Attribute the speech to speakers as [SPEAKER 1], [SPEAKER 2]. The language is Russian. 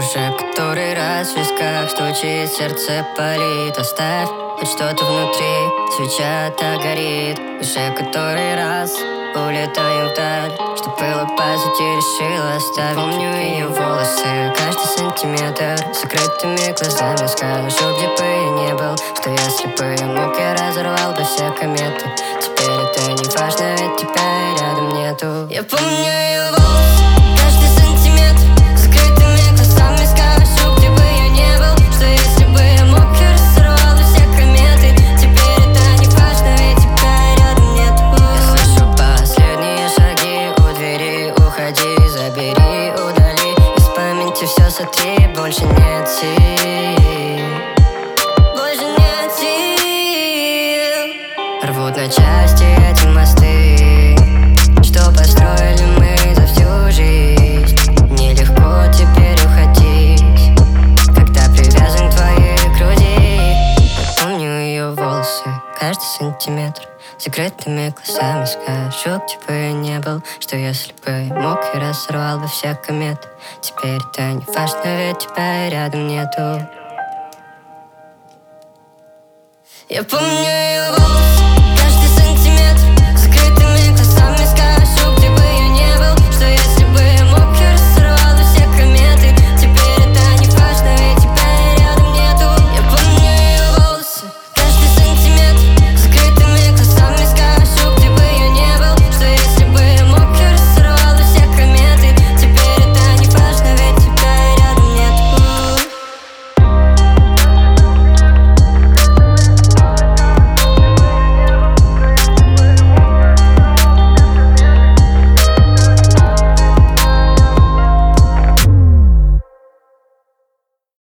[SPEAKER 1] Уже который раз в висках стучит, сердце палит. Оставь хоть что-то внутри, свеча так горит. Уже который раз улетаем вдаль, что было по сути решила оставить. Помню ее волосы, каждый сантиметр, с закрытыми глазами скажу, где бы я не был, что если бы я мог, я разорвал бы все кометы. Теперь это не важно, ведь тебя рядом нету. Я помню ее волосы, каждый сантиметр, с закрытыми глазами скажу, где бы я не был, что если бы я мог, я разорвал бы все кометы. Теперь это не важно, ведь тебя рядом нету. Я слышу последние шаги у двери, уходи, забери, удали из памяти все сотри, больше нет сил, больше нет сил. Рвут на части эти мосты, что построили мы за всю жизнь. Нелегко теперь уходить, когда привязан к твоей груди. Я помню ее волосы, каждый сантиметр, с закрытыми глазами скажу, где бы я не был, что если бы я мог, я разорвал бы все кометы. Теперь это не важно, ведь тебя рядом нету. Я помню ее волосы.